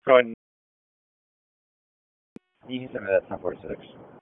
Go ahead. You can send me that 1046.